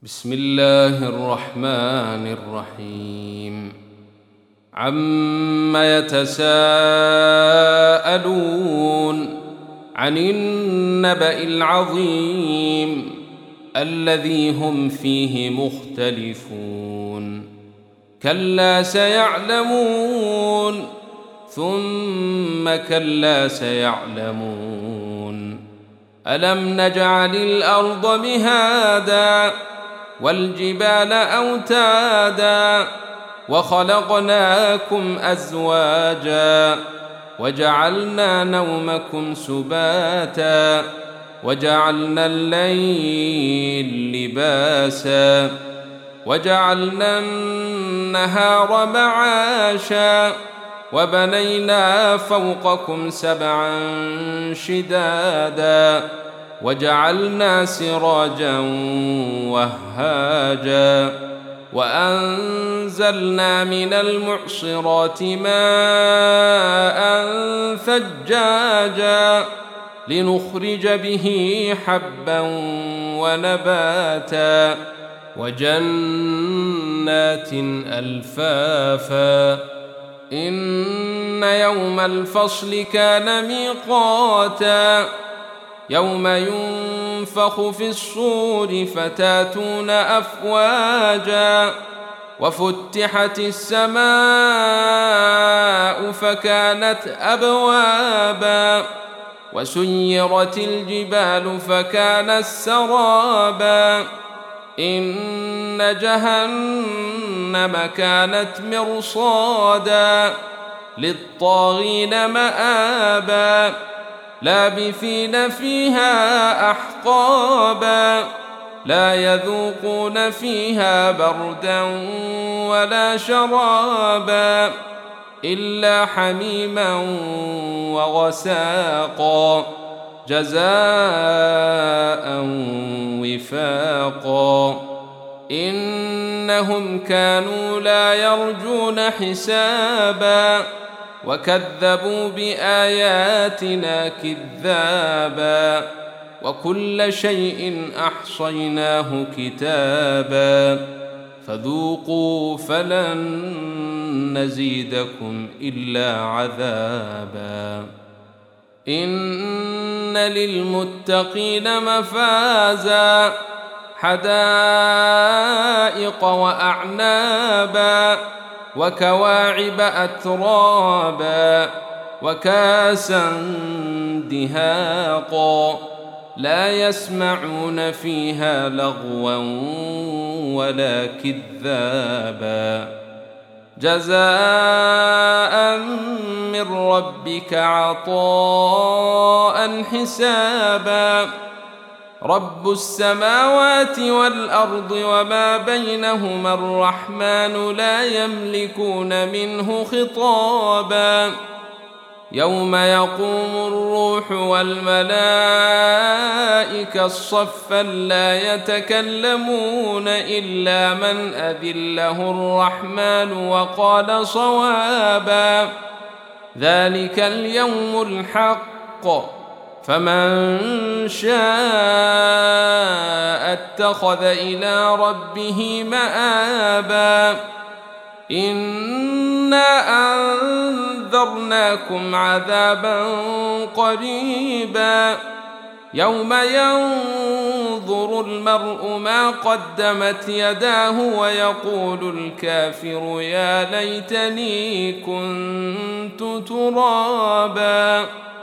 بسم الله الرحمن الرحيم عم يتساءلون عن النبأ العظيم الذي هم فيه مختلفون كلا سيعلمون ثم كلا سيعلمون ألم نجعل الأرض مهادا والجبال أوتادا وخلقناكم أزواجا وجعلنا نومكم سباتا وجعلنا الليل لباسا وجعلنا النهار معاشا وبنينا فوقكم سبعا شدادا وجعلنا سراجا وهاجا وأنزلنا من المعصرات ماء ثجاجا لنخرج به حبا ونباتا وجنات ألفافا إن يوم الفصل كان ميقاتا يوم ينفخ في الصور فتاتون أفواجا وفتحت السماء فكانت أبوابا وسيرت الجبال فكانت سرابا إن جهنم كانت مرصادا للطاغين مآبا لابثين فيها أحقابا لا يذوقون فيها بردا ولا شرابا إلا حميما وغساقا جزاء وفاقا إنهم كانوا لا يرجون حسابا وكذبوا بآياتنا كذابا وكل شيء أحصيناه كتابا فذوقوا فلن نزيدكم إلا عذابا إن للمتقين مفازا حدائق وأعنابا وكواعب أترابا وكاسا دهاقا لا يسمعون فيها لغوا ولا كذابا جزاء من ربك عطاء حسابا رب السماوات والأرض وما بينهما الرحمن لا يملكون منه خطابا يوم يقوم الروح والملائكة صفا لا يتكلمون إلا من أذن له الرحمن وقال صوابا ذلك اليوم الحق فمن شاء اتخذ إلى ربه مآبا إنا أنذرناكم عذابا قريبا يوم ينظر المرء ما قدمت يداه ويقول الكافر يا ليتني كنت ترابا